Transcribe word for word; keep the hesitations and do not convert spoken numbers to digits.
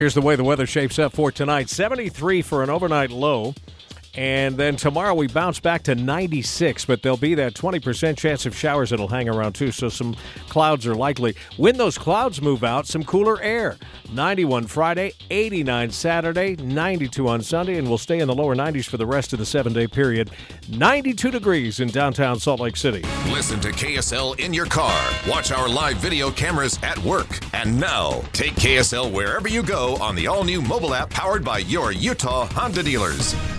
Here's the way the weather shapes up for tonight. seventy-three for an overnight low. And then tomorrow we bounce back to ninety-six, but there'll be that twenty percent chance of showers that'll hang around too, so some clouds are likely. When those clouds move out, some cooler air. ninety-one Friday, eighty-nine Saturday, ninety-two on Sunday, and we'll stay in the lower nineties for the rest of the seven-day period. ninety-two degrees in downtown Salt Lake City. Listen to K S L in your car. Watch our live video cameras at work. And now, take K S L wherever you go on the all-new mobile app powered by your Utah Honda dealers.